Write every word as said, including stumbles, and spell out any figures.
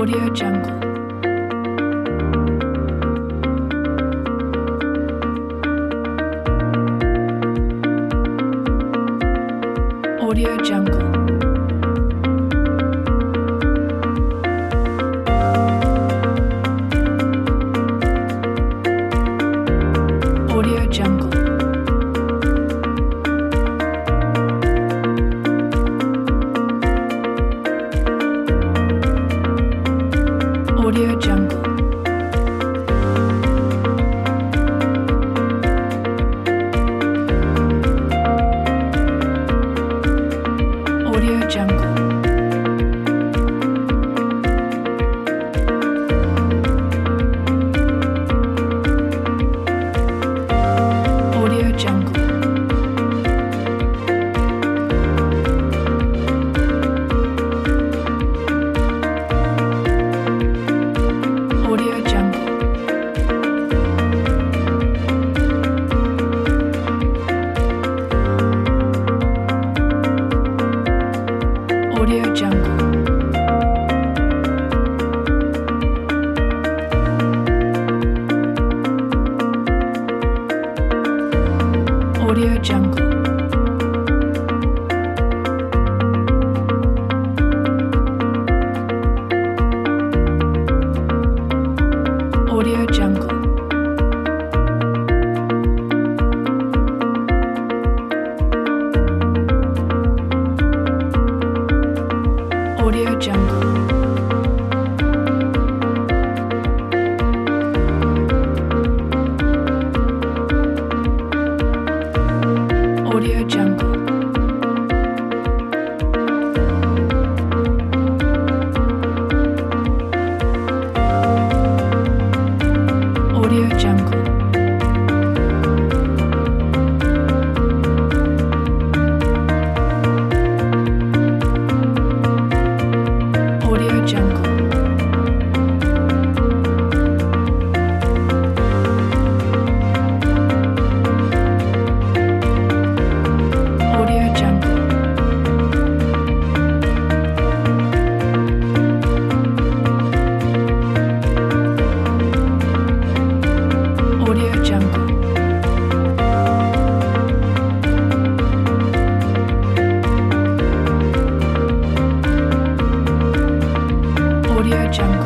Audio Jungle. Audio Jungle. Audio Jungle. Audio Jungle. Audio Jungle. Audio Jungle. Audio Jungle. Audio Jungle. Audio Jungle. Audio Jungle. Audio Jungle. Audio Jungle. Audio Jungle. Audio Jungle. Audio Jungle. Audio Jungle. Audio Jungle.